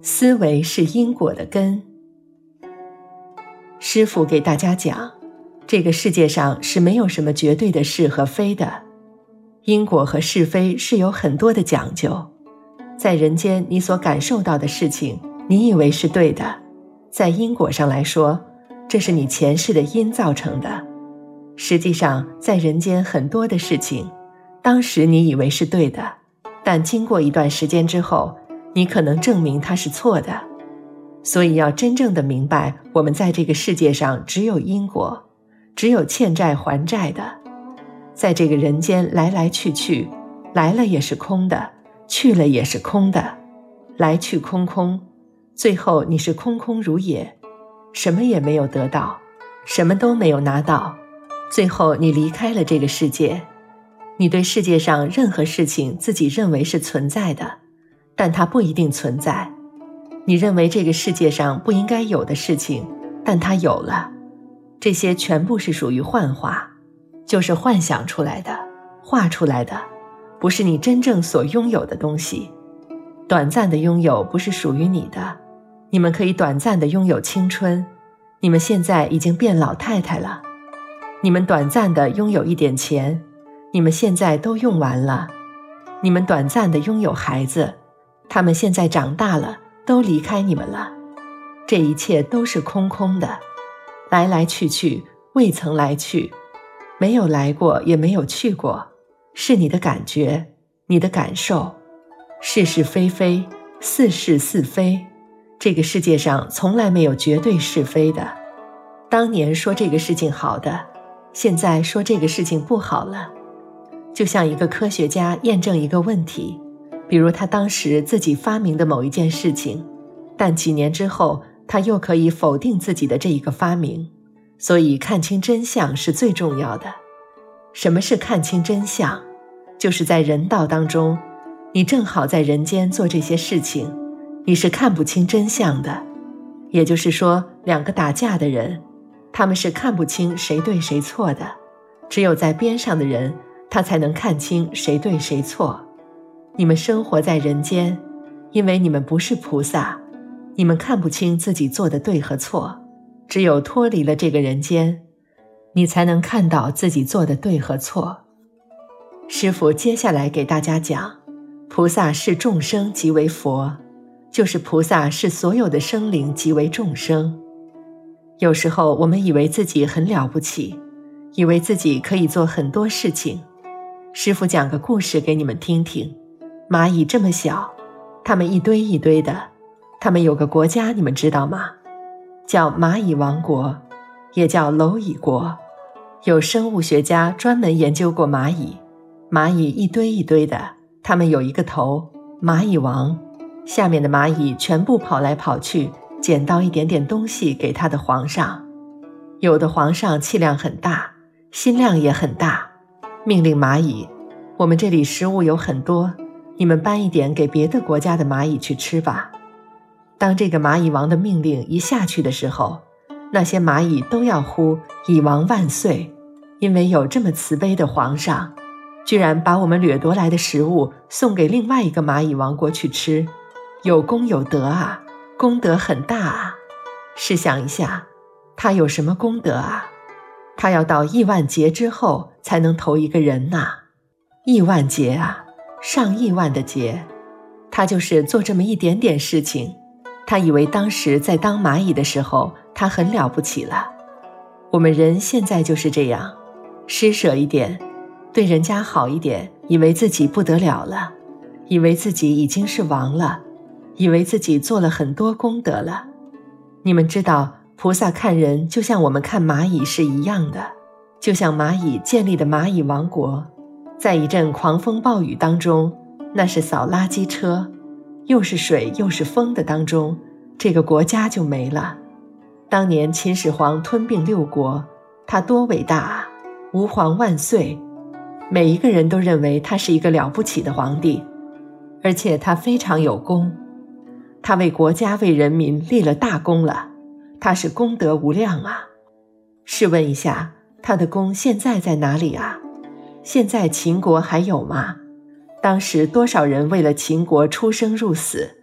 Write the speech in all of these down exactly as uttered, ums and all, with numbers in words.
思维是因果的根。师父给大家讲，这个世界上是没有什么绝对的是和非的，因果和是非是有很多的讲究。在人间你所感受到的事情，你以为是对的，在因果上来说，这是你前世的因造成的。实际上在人间很多的事情，当时你以为是对的，但经过一段时间之后，你可能证明它是错的。所以要真正的明白，我们在这个世界上只有因果，只有欠债还债的。在这个人间来来去去，来了也是空的，去了也是空的，来去空空，最后你是空空如也，什么也没有得到，什么都没有拿到，最后你离开了这个世界。你对世界上任何事情自己认为是存在的，但它不一定存在。你认为这个世界上不应该有的事情，但它有了。这些全部是属于幻化，就是幻想出来的，画出来的，不是你真正所拥有的东西。短暂的拥有不是属于你的，你们可以短暂的拥有青春，你们现在已经变老太太了。你们短暂的拥有一点钱，你们现在都用完了。你们短暂的拥有孩子，他们现在长大了，都离开你们了。这一切都是空空的，来来去去，未曾来去，没有来过也没有去过，是你的感觉，你的感受。是是非非，似是似非，这个世界上从来没有绝对是非的。当年说这个事情好的，现在说这个事情不好了。就像一个科学家验证一个问题，比如他当时自己发明的某一件事情，但几年之后他又可以否定自己的这一个发明。所以看清真相是最重要的。什么是看清真相？就是在人道当中，你正好在人间做这些事情，你是看不清真相的。也就是说，两个打架的人，他们是看不清谁对谁错的，只有在边上的人，他才能看清谁对谁错。你们生活在人间，因为你们不是菩萨，你们看不清自己做的对和错，只有脱离了这个人间，你才能看到自己做的对和错。师父接下来给大家讲，菩萨是众生即为佛，就是菩萨是所有的生灵即为众生。有时候我们以为自己很了不起，以为自己可以做很多事情。师父讲个故事给你们听听。蚂蚁这么小，它们一堆一堆的，它们有个国家，你们知道吗？叫蚂蚁王国，也叫蝼蚁国。有生物学家专门研究过蚂蚁，蚂蚁一堆一堆的，它们有一个头，蚂蚁王，下面的蚂蚁全部跑来跑去，捡到一点点东西给他的皇上。有的皇上气量很大，心量也很大，命令蚂蚁，我们这里食物有很多，你们搬一点给别的国家的蚂蚁去吃吧。当这个蚂蚁王的命令一下去的时候，那些蚂蚁都要呼蚁王万岁，因为有这么慈悲的皇上，居然把我们掠夺来的食物送给另外一个蚂蚁王国去吃，有功有德啊，功德很大啊。试想一下，他有什么功德啊？他要到亿万劫之后才能投一个人呐、啊，亿万劫啊，上亿万的劫。他就是做这么一点点事情，他以为当时在当蚂蚁的时候他很了不起了。我们人现在就是这样，施舍一点，对人家好一点，以为自己不得了了，以为自己已经是王了，以为自己做了很多功德了。你们知道，菩萨看人就像我们看蚂蚁是一样的，就像蚂蚁建立的蚂蚁王国，在一阵狂风暴雨当中，那是扫垃圾车，又是水又是风的当中，这个国家就没了。当年秦始皇吞并六国，他多伟大啊！吾皇万岁，每一个人都认为他是一个了不起的皇帝，而且他非常有功，他为国家为人民立了大功了，他是功德无量啊。试问一下，他的功现在在哪里啊？现在秦国还有吗？当时多少人为了秦国出生入死，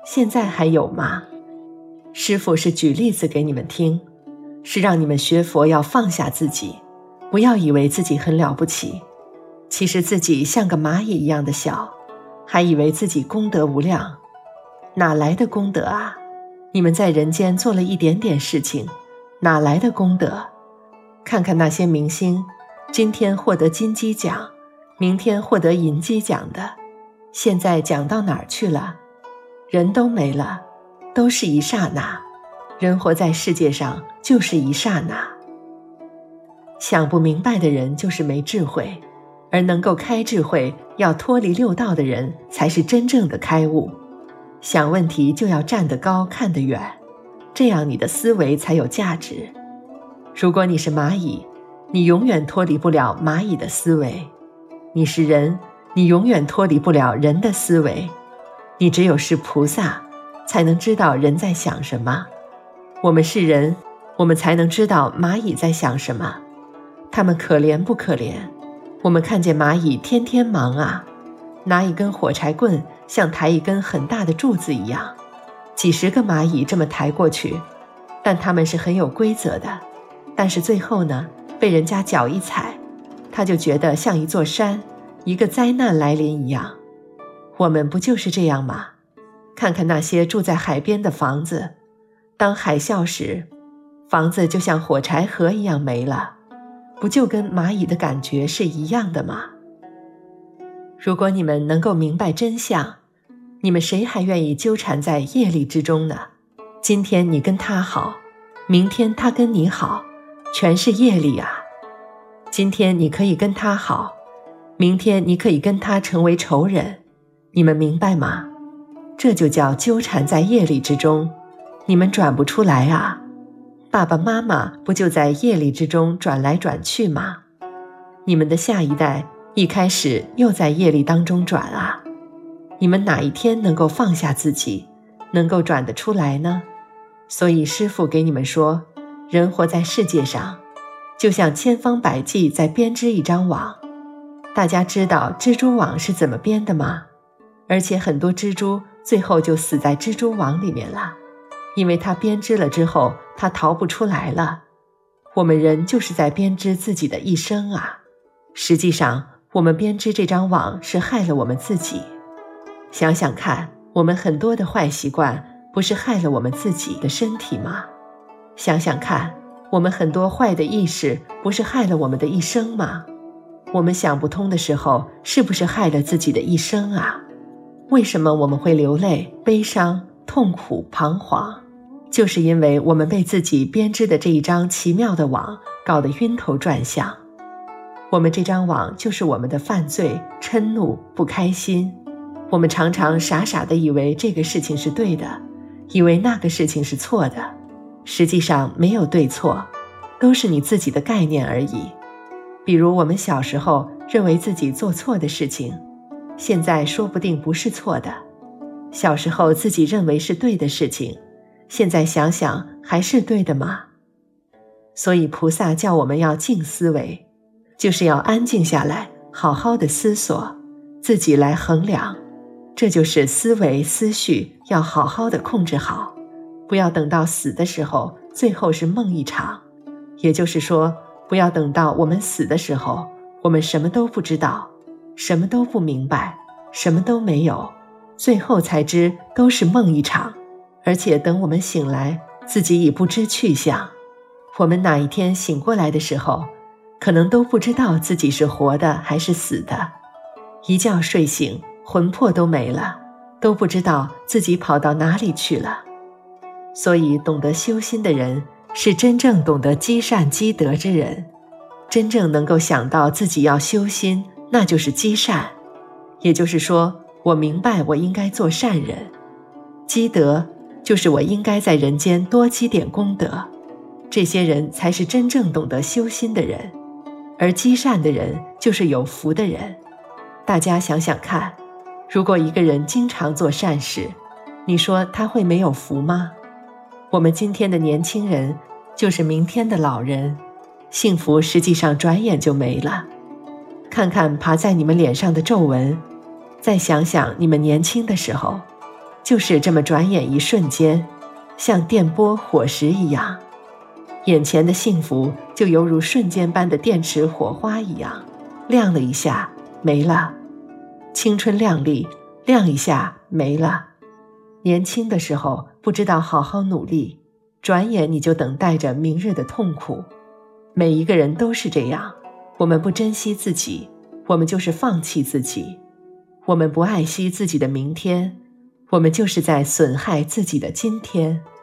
现在还有吗？师父是举例子给你们听，是让你们学佛要放下自己，不要以为自己很了不起，其实自己像个蚂蚁一样的小，还以为自己功德无量。哪来的功德啊？你们在人间做了一点点事情，哪来的功德？看看那些明星，今天获得金鸡奖，明天获得银鸡奖的，现在奖到哪儿去了？人都没了，都是一刹那。人活在世界上就是一刹那。想不明白的人就是没智慧，而能够开智慧要脱离六道的人才是真正的开悟。想问题就要站得高看得远，这样你的思维才有价值。如果你是蚂蚁，你永远脱离不了蚂蚁的思维；你是人，你永远脱离不了人的思维。你只有是菩萨，才能知道人在想什么。我们是人，我们才能知道蚂蚁在想什么。他们可怜不可怜？我们看见蚂蚁天天忙啊，拿一根火柴棍像抬一根很大的柱子一样，几十个蚂蚁这么抬过去，但它们是很有规则的。但是最后呢，被人家脚一踩，他就觉得像一座山，一个灾难来临一样。我们不就是这样吗？看看那些住在海边的房子，当海啸时，房子就像火柴盒一样没了，不就跟蚂蚁的感觉是一样的吗？如果你们能够明白真相，你们谁还愿意纠缠在业力之中呢？今天你跟他好，明天他跟你好，全是业力啊。今天你可以跟他好，明天你可以跟他成为仇人，你们明白吗？这就叫纠缠在业力之中，你们转不出来啊。爸爸妈妈不就在业力之中转来转去吗？你们的下一代一开始又在业力当中转啊。你们哪一天能够放下自己，能够转得出来呢？所以师父给你们说，人活在世界上，就像千方百计在编织一张网。大家知道蜘蛛网是怎么编的吗？而且很多蜘蛛最后就死在蜘蛛网里面了，因为它编织了之后，它逃不出来了。我们人就是在编织自己的一生啊。实际上，我们编织这张网是害了我们自己。想想看，我们很多的坏习惯，不是害了我们自己的身体吗？想想看，我们很多坏的意识，不是害了我们的一生吗？我们想不通的时候，是不是害了自己的一生啊？为什么我们会流泪、悲伤、痛苦、彷徨？就是因为我们被自己编织的这一张奇妙的网搞得晕头转向。我们这张网就是我们的犯罪、嗔怒、不开心。我们常常傻傻地以为这个事情是对的，以为那个事情是错的。实际上没有对错，都是你自己的概念而已。比如我们小时候认为自己做错的事情，现在说不定不是错的。小时候自己认为是对的事情，现在想想还是对的吗？所以菩萨叫我们要静思维，就是要安静下来，好好的思索，自己来衡量。这就是思维思绪要好好的控制好，不要等到死的时候，最后是梦一场。也就是说，不要等到我们死的时候，我们什么都不知道，什么都不明白，什么都没有，最后才知都是梦一场。而且等我们醒来，自己已不知去向。我们哪一天醒过来的时候，可能都不知道自己是活的还是死的。一觉睡醒，魂魄都没了，都不知道自己跑到哪里去了。所以懂得修心的人，是真正懂得积善积德之人。真正能够想到自己要修心，那就是积善。也就是说，我明白我应该做善人。积德就是我应该在人间多积点功德，这些人才是真正懂得修心的人。而积善的人就是有福的人。大家想想看，如果一个人经常做善事，你说他会没有福吗？我们今天的年轻人就是明天的老人，幸福实际上转眼就没了。看看爬在你们脸上的皱纹，再想想你们年轻的时候， 就是这么转眼一瞬间，像电波火石一样，眼前的幸福就犹如瞬间般的电池火花一样，亮了一下没了。青春靓丽，亮一下没了。年轻的时候不知道好好努力，转眼你就等待着明日的痛苦。每一个人都是这样，我们不珍惜自己，我们就是放弃自己；我们不爱惜自己的明天，我们就是在损害自己的今天。